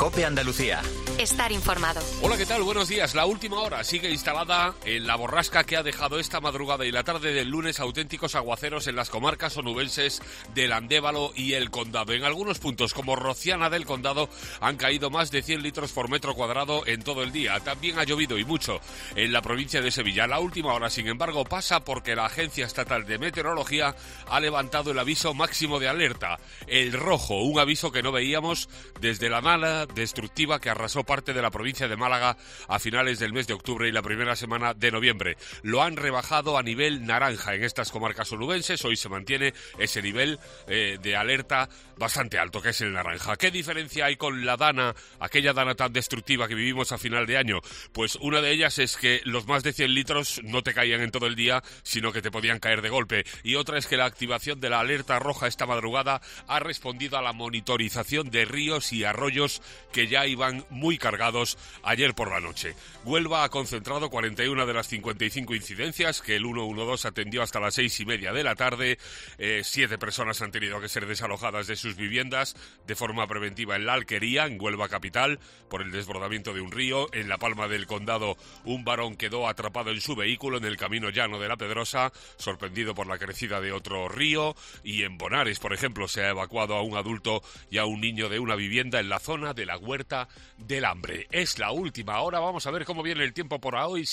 COPE Andalucía. Estar informado. Hola, ¿qué tal? Buenos días. La última hora sigue instalada en la borrasca que ha dejado esta madrugada y la tarde del lunes auténticos aguaceros en las comarcas onubenses del Andévalo y el Condado. En algunos puntos, como Rociana del Condado, han caído más de 100 litros por metro cuadrado en todo el día. También ha llovido y mucho en la provincia de Sevilla. La última hora, sin embargo, pasa porque la Agencia Estatal de Meteorología ha levantado el aviso máximo de alerta, el rojo, un aviso que no veíamos desde la mala destructiva que arrasó parte de la provincia de Málaga a finales del mes de octubre y la primera semana de noviembre. Lo han rebajado a nivel naranja en estas comarcas onubenses. Hoy se mantiene ese nivel de alerta bastante alto, que es el naranja. ¿Qué diferencia hay con la Dana, aquella Dana tan destructiva que vivimos a final de año? Pues una de ellas es que los más de 100 litros no te caían en todo el día, sino que te podían caer de golpe. Y otra es que la activación de la alerta roja esta madrugada ha respondido a la monitorización de ríos y arroyos que ya iban muy cargados ayer por la noche. Huelva ha concentrado 41 de las 55 incidencias que el 112 atendió hasta las 6:30 de la tarde. 7 personas han tenido que ser desalojadas de sus viviendas de forma preventiva en la Alquería, en Huelva capital, por el desbordamiento de un río. En La Palma del Condado, un varón quedó atrapado en su vehículo en el camino llano de La Pedrosa, sorprendido por la crecida de otro río. Y en Bonares, por ejemplo, se ha evacuado a un adulto y a un niño de una vivienda en la zona de la Huerta del Hambre. Es la última hora, vamos a ver cómo viene el tiempo por hoy,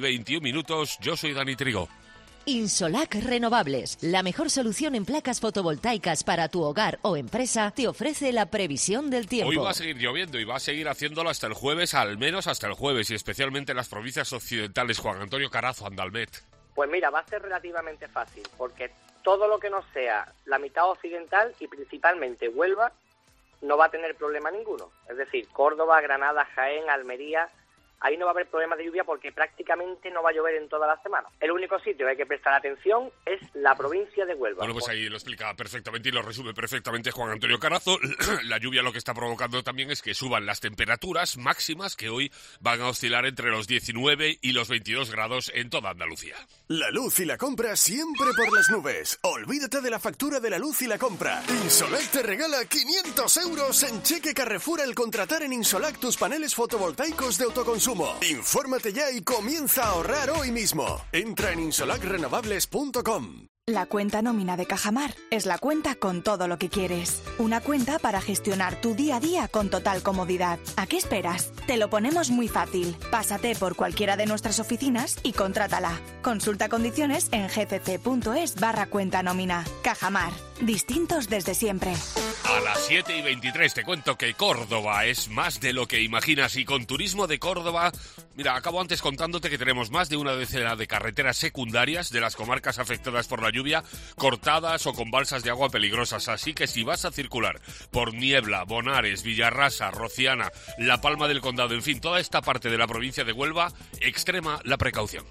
7:21. Yo soy Dani Trigo. Insolac Renovables, la mejor solución en placas fotovoltaicas para tu hogar o empresa, te ofrece la previsión del tiempo. Hoy va a seguir lloviendo y va a seguir haciéndolo hasta el jueves, al menos hasta el jueves, y especialmente en las provincias occidentales. Juan Antonio Carazo, Andalmet. Pues mira, va a ser relativamente fácil, porque todo lo que no sea la mitad occidental y principalmente Huelva no va a tener problema ninguno. Es decir, Córdoba, Granada, Jaén, Almería, ahí no va a haber problema de lluvia porque prácticamente no va a llover en toda la semana. El único sitio que hay que prestar atención es la provincia de Huelva. Bueno, pues ahí lo explica perfectamente y lo resume perfectamente Juan Antonio Carazo. La lluvia lo que está provocando también es que suban las temperaturas máximas, que hoy van a oscilar entre los 19 y los 22 grados en toda Andalucía. La luz y la compra siempre por las nubes. Olvídate de la factura de la luz y la compra. Insolac te regala 500 euros en cheque Carrefour al contratar en Insolac tus paneles fotovoltaicos de autoconsumo. Infórmate ya y comienza a ahorrar hoy mismo. Entra en insolacrenovables.com. La cuenta nómina de Cajamar es la cuenta con todo lo que quieres. Una cuenta para gestionar tu día a día con total comodidad. ¿A qué esperas? Te lo ponemos muy fácil. Pásate por cualquiera de nuestras oficinas y contrátala. Consulta condiciones en gcc.es/cuenta nómina. Cajamar. Distintos desde siempre. A las 7:23 te cuento que Córdoba es más de lo que imaginas, y con Turismo de Córdoba, mira, acabo antes contándote que tenemos más de una decena de carreteras secundarias de las comarcas afectadas por la lluvia, cortadas o con balsas de agua peligrosas, así que si vas a circular por Niebla, Bonares, Villarrasa, Rociana, La Palma del Condado, en fin, toda esta parte de la provincia de Huelva, extrema la precaución.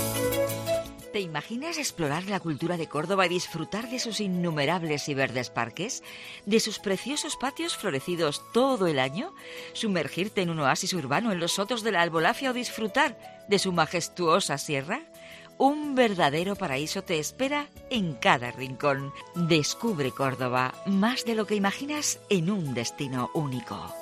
¿Te imaginas explorar la cultura de Córdoba y disfrutar de sus innumerables y verdes parques? ¿De sus preciosos patios florecidos todo el año? ¿Sumergirte en un oasis urbano en los sotos de la Albolafia o disfrutar de su majestuosa sierra? Un verdadero paraíso te espera en cada rincón. Descubre Córdoba, más de lo que imaginas, en un destino único.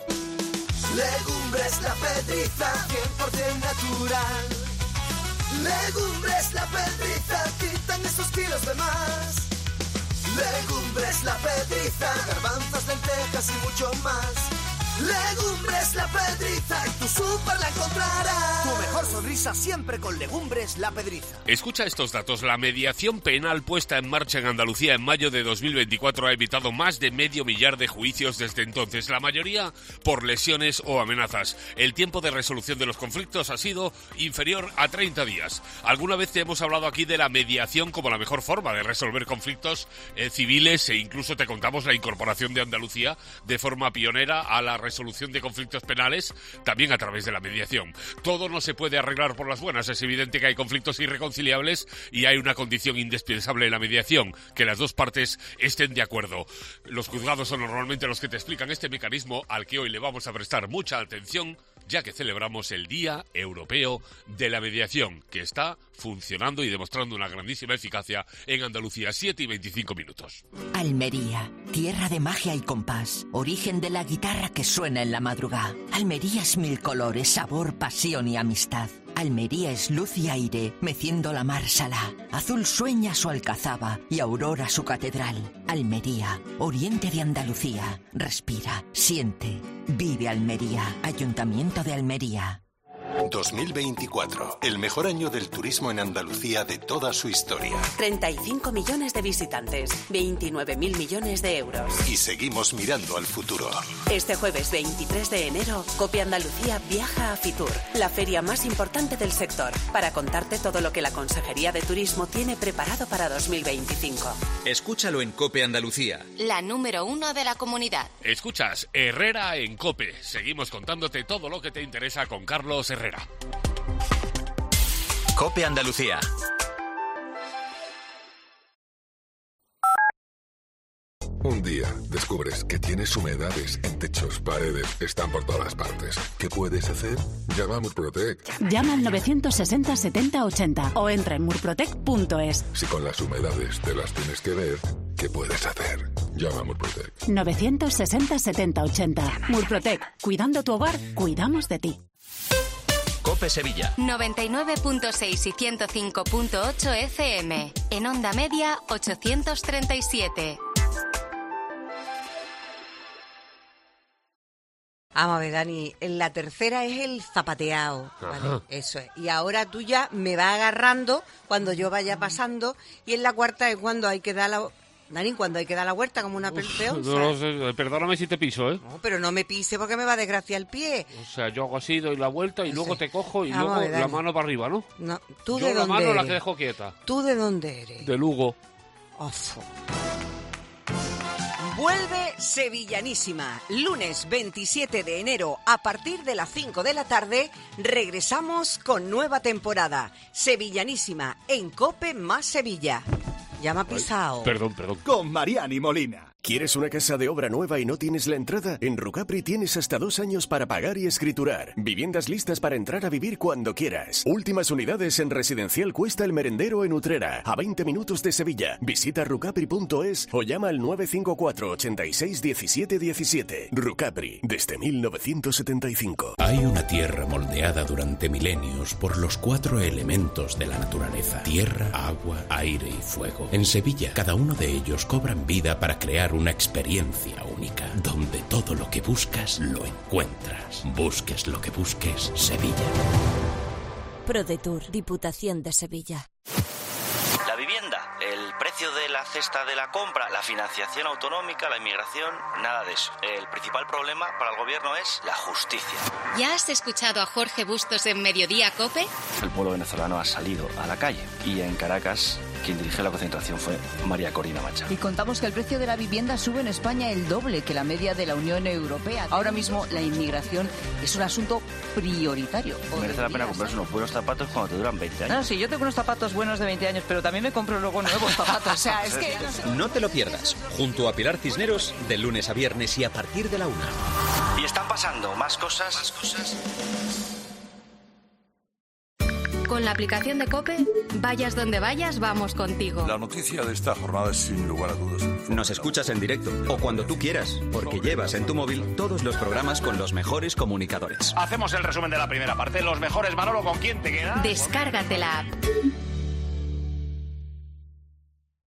Legumbres La Pedriza, 100% natural. Legumbres La Pedriza, quitan esos kilos de más. Legumbres La Pedriza, garbanzos, lentejas y mucho más. Legumbres La Pedriza, en tu súper la encontrarás. Tu mejor sonrisa siempre con Legumbres La Pedriza. Escucha estos datos. La mediación penal puesta en marcha en Andalucía en mayo de 2024 ha evitado más de 500.000 de juicios desde entonces, la mayoría por lesiones o amenazas. El tiempo de resolución de los conflictos ha sido inferior a 30 días. Alguna vez te hemos hablado aquí de la mediación como la mejor forma de resolver conflictos civiles, e incluso te contamos la incorporación de Andalucía de forma pionera a la resolución de conflictos penales, también a través de la mediación. Todo no se puede arreglar por las buenas. Es evidente que hay conflictos irreconciliables y hay una condición indispensable en la mediación, que las dos partes estén de acuerdo. Los juzgados son normalmente los que te explican este mecanismo, al que hoy le vamos a prestar mucha atención ya que celebramos el Día Europeo de la Mediación, que está funcionando y demostrando una grandísima eficacia en Andalucía. 7:25. Almería, tierra de magia y compás, origen de la guitarra que suena en la madrugada. Almería es mil colores, sabor, pasión y amistad. Almería es luz y aire, meciendo la mar salá. Azul sueña su alcazaba y aurora su catedral. Almería, oriente de Andalucía. Respira, siente, vive Almería. Ayuntamiento de Almería. 2024, el mejor año del turismo en Andalucía de toda su historia. 35 millones de visitantes, 29.000 millones de euros. Y seguimos mirando al futuro. Este jueves 23 de enero, COPE Andalucía viaja a Fitur, la feria más importante del sector, para contarte todo lo que la Consejería de Turismo tiene preparado para 2025. Escúchalo en COPE Andalucía, la número 1 de la comunidad. Escuchas Herrera en COPE. Seguimos contándote todo lo que te interesa con Carlos Herrera. COPE Andalucía. Un día descubres que tienes humedades en techos, paredes, están por todas partes. ¿Qué puedes hacer? Llama a Murprotec. Llama al 960 70 80 o entra en murprotec.es. Si con las humedades te las tienes que ver, ¿qué puedes hacer? Llama a Murprotec. 960 70 80. Murprotec. Cuidando tu hogar, cuidamos de ti. COPE Sevilla. 99.6 y 105.8 FM. En onda media, 837. Vamos a ver, Dani, la tercera es el zapateado, ¿vale? Eso es. Y ahora tú ya me vas agarrando cuando yo vaya pasando, y en la cuarta es cuando hay que dar la... Dani, cuando hay que dar la vuelta como una peonza. No lo sé, perdóname si te piso, ¿eh? No, pero no me pise porque me va a desgraciar el pie. O sea, yo hago así, doy la vuelta y luego te cojo y vamos luego ver, la mano para arriba, ¿no? No, ¿tú yo de dónde la mano eres? la que dejo quieta. ¿Tú de dónde eres? De Lugo. Ofo. Vuelve Sevillanísima. Lunes 27 de enero, a partir de las 5 de la tarde, regresamos con nueva temporada. Sevillanísima, en COPE más Sevilla. Ya me ha pisado. Perdón. Con Mariani Molina. ¿Quieres una casa de obra nueva y no tienes la entrada? En Rucapri tienes hasta 2 años para pagar y escriturar. Viviendas listas para entrar a vivir cuando quieras. Últimas unidades en Residencial Cuesta El Merendero en Utrera, a 20 minutos de Sevilla. Visita rucapri.es o llama al 954 86 17 17. Rucapri, desde 1975. Hay una tierra moldeada durante milenios por los 4 elementos de la naturaleza: tierra, agua, aire y fuego. En Sevilla, cada uno de ellos cobran vida para crear una experiencia única, donde todo lo que buscas lo encuentras. Busques lo que busques, Sevilla. ProDetour, Diputación de Sevilla. La vivienda, el precio de la cesta de la compra, la financiación autonómica, la inmigración, nada de eso. El principal problema para el gobierno es la justicia. ¿Ya has escuchado a Jorge Bustos en Mediodía COPE? El pueblo venezolano ha salido a la calle y en Caracas quien dirigió la concentración fue María Corina Machado. Y contamos que el precio de la vivienda sube en España el doble que la media de la Unión Europea. Ahora mismo la inmigración es un asunto prioritario. Merece la pena comprarse unos buenos zapatos cuando te duran 20 años. No, sí, yo tengo unos zapatos buenos de 20 años, pero también me compro luego nuevos zapatos. O sea, es que... No te lo pierdas, junto a Pilar Cisneros, de lunes a viernes y a partir de la 1. Y están pasando más cosas. Con la aplicación de COPE, vayas donde vayas, vamos contigo. La noticia de esta jornada es, sin lugar a dudas, Nos escuchas en directo o cuando tú quieras, porque llevas en tu móvil todos los programas con los mejores comunicadores. Hacemos el resumen de la primera parte. Los mejores, Manolo, ¿con quién te quedas? Descárgate la app.